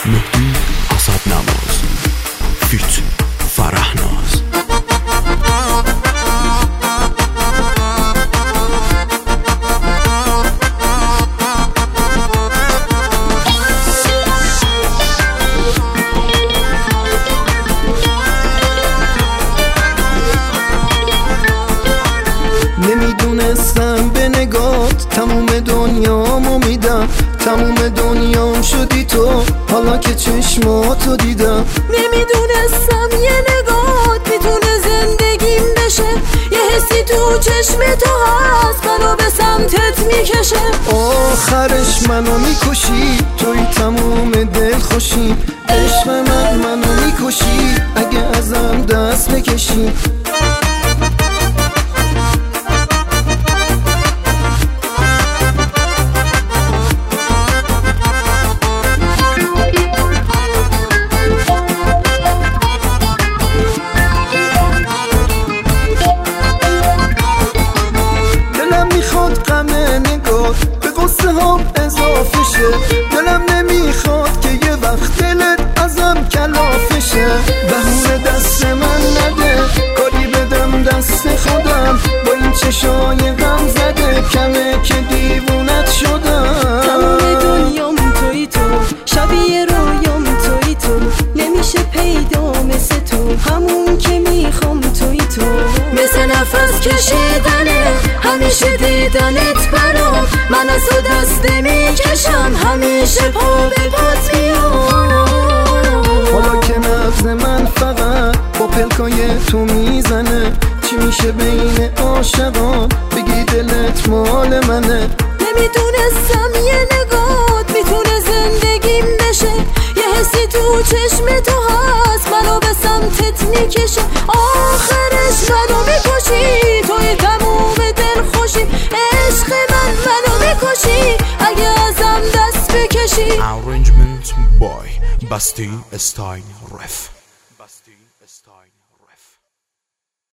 مهدی اسدنواز فیت فرهناز. نمیدونستم به نگات تموم دنیامو میدم، تموم دنیام شدی تو حالا که چشماتو دیدم. نمیدونستم یه نگات میتونه زندگیم بشه، یه حسی تو چشم تو هست منو به سمتت میکشه. آخرش منو میکشی توی تموم دل خوشی، عشق منو میکشی اگه ازم دست بکشی. به قصه هم اضافه شه، دلم نمیخواد که یه وقت دلت ازم کلافه شه. بهونه دست من نده کاری بدم دست خودم، با این چشای غم زده کمه که دیوونت شدم. تمام دنیام توی تو، شبیه رویام توی تو، نمیشه پیدا مثل تو، همون که میخوام توی تو. مثل نفس کشیدنه همیشه دیدنت برام، من از تو دست نمیکشم همیشه پا به پات میام. حالا که نبض من فقط با پلکای تو میزنه، چی میشه بین عاشقان بگی دلت مال منه. نمیدونستم یه نگات میتونه زندگیم بشه، یه حسی تو چشم تو هست منو به سمتت میکشه. آخرش منو میکشی توی تموم دل خوشی، عشق منو میکشی اگه ازم دست بکشی. Arrangement by Basti Style Ref.